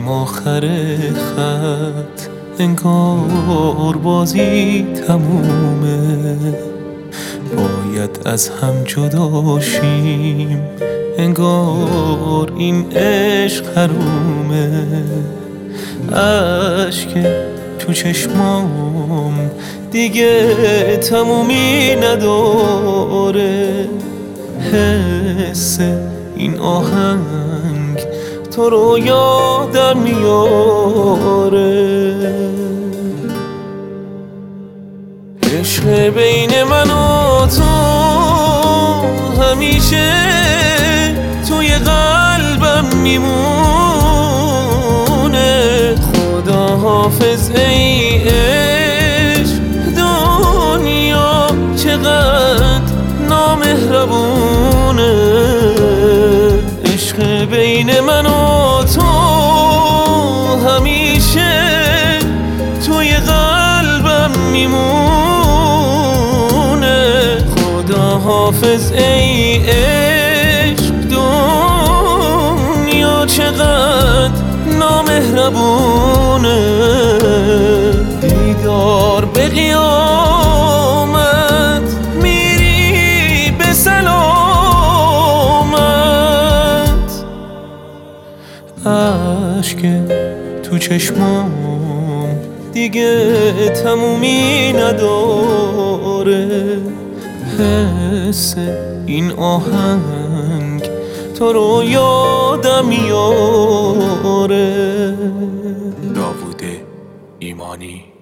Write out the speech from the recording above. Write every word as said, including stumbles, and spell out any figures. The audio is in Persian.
رسیدیم آخر خط، انگار بازی تمومه، باید از هم جدا شیم، انگار این عشق حرومه. اشک تو چشمام دیگه تمومی نداره، حس این آهنگ تو رو یادم میاره. عشق بین من و تو همیشه توی قلبم میمونه. خدا حافظ ای عشق، دنیا چقدر نامهربونه. عشق بین من و تو همیشه توی قلبم میمونه. خدا حافظ ای عشق، دنیا چقدر نامهربونه. دیدار به قیامت میری به سلامت. اشک تو چشمام دیگه تمومی نداره، حس این آهنگ تو رو یادم میاره. داوود ایمانی.